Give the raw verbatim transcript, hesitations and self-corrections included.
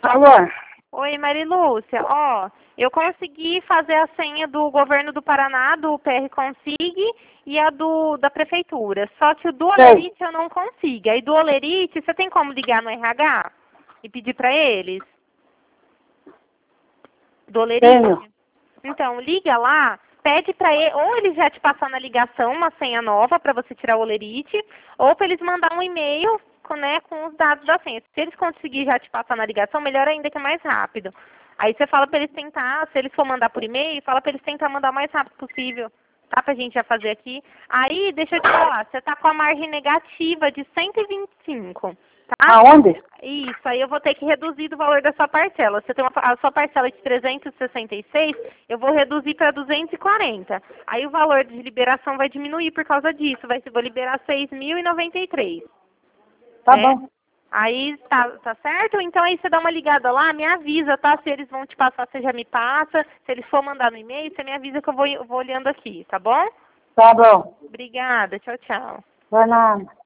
Alô? Oi, Marilúcia. Ó, eu consegui fazer a senha do governo do Paraná, do P R Consig, e a do da prefeitura. Só que o do Olerite eu não consigo. Aí do Olerite, você tem como ligar no R H e pedir para eles? Do Olerite? Tenho. Então, liga lá, pede para ele, ou eles já te passar na ligação uma senha nova para você tirar o Olerite, ou para eles mandar um e-mail com, né, com os dados da senha. Se eles conseguirem já te passar na ligação, melhor ainda que é mais rápido. Aí você fala para eles tentar, se eles for mandar por e-mail, fala para eles tentar mandar o mais rápido possível. Tá, pra gente já fazer aqui. Aí, deixa eu te falar, você tá com a margem negativa de cento e vinte e cinco, tá? Aonde? Isso, aí eu vou ter que reduzir do valor da sua parcela. Você tem uma, a sua parcela de trezentos e sessenta e seis, eu vou reduzir para duzentos e quarenta. Aí o valor de liberação vai diminuir por causa disso. Vai, vou liberar seis mil e noventa e três. Tá né? bom. Aí, tá, tá certo? Então aí você dá uma ligada lá, me avisa, tá? Se eles vão te passar, você já me passa. Se eles for mandar no e-mail, você me avisa que eu vou, eu vou olhando aqui, tá bom? Tá bom. Obrigada, tchau, tchau. Vai nada.